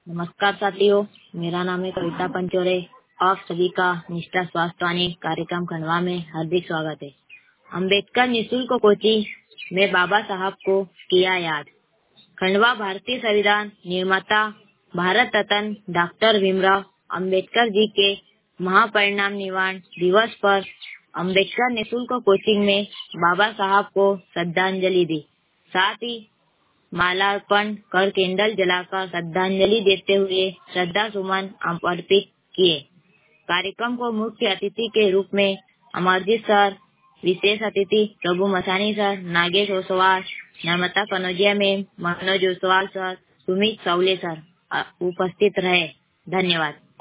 नमस्कार साथियों, मेरा नाम है कविता पंचोरे। आप सभी का निष्ठा स्वास्थ्यवाणी कार्यक्रम खंडवा में हार्दिक स्वागत है। अम्बेडकर निःशुल्क कोचिंग में बाबा साहब को किया याद। खंडवा भारतीय संविधान निर्माता भारत रत्न डॉक्टर भीमराव अम्बेडकर जी के महापरिनिर्वाण दिवस पर अम्बेडकर निःशुल्क कोचिंग में बाबा साहब को श्रद्धांजलि दी। साथ ही मालार्पण कर कैंडल जलाकर श्रद्धांजलि देते हुए श्रद्धा सुमन अर्पित किए। कार्यक्रम को मुख्य अतिथि के रूप में अमरजीत सर, विशेष अतिथि Prabhu Masani sir, Nagesh Oswal, Narmada Kanaujia ma'am, Manoj Oswal sir, Sumit Saule sir उपस्थित रहे। धन्यवाद।